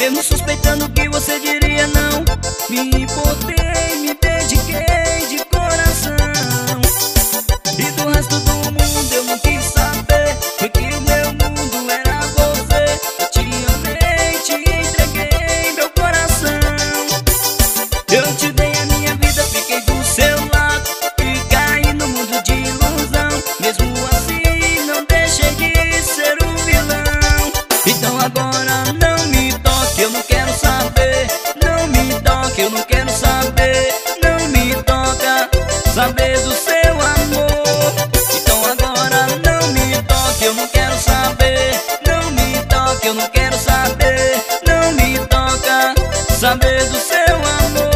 mesmo suspeitando que você diria não. Me importei, me dediquei de coração, e do resto do mundo eu não quis saber, porque o meu mundo era você. Eu te amei, te entreguei meu coração. Eu te dei a minha vida, fiquei do seu lado e caí no mundo de ilusão. Mesmo assim não deixei de ser um vilão. Então agora não me toque, eu não quero saber. Não me toque, eu não quero saber. Não me toca, saber do seu amor. Então agora não me toque, eu não quero saber. Não me toque, eu não quero saber. Não me toca, saber do seu amor.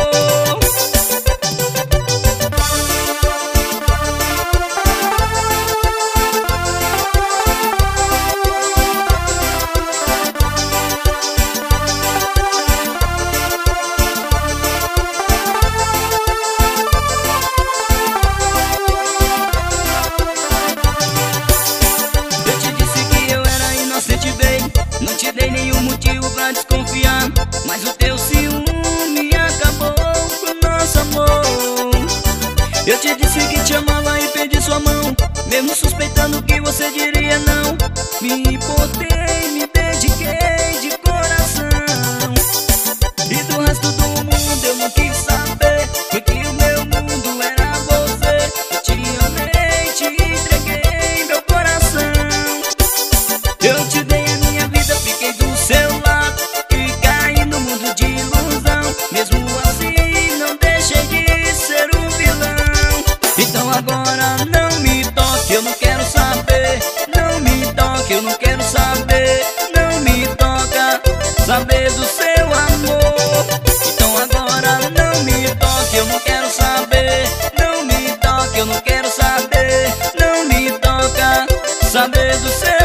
Não te dei nenhum motivo pra desconfiar, mas o teu ciúme acabou com o nosso amor. Eu te disse que te amava e pedi sua mão, mesmo suspeitando que você diria não. Me importei, me dediquei de coração, e do resto do mundo eu não quis saber, porque o meu mundo era você. Eu te amei, te entreguei meu coração. Eu te dei a minha vida, fiquei do seu lado e caí no mundo de ilusão. Mesmo assim não deixei de ser um vilão. Então agora não me toque, eu não quero saber. Não me toque, eu não quero saber. Não me toca, saber do seu amor. Então agora não me toque, eu não quero saber. Não me toque, eu não quero saber. Não me toca, saber do seu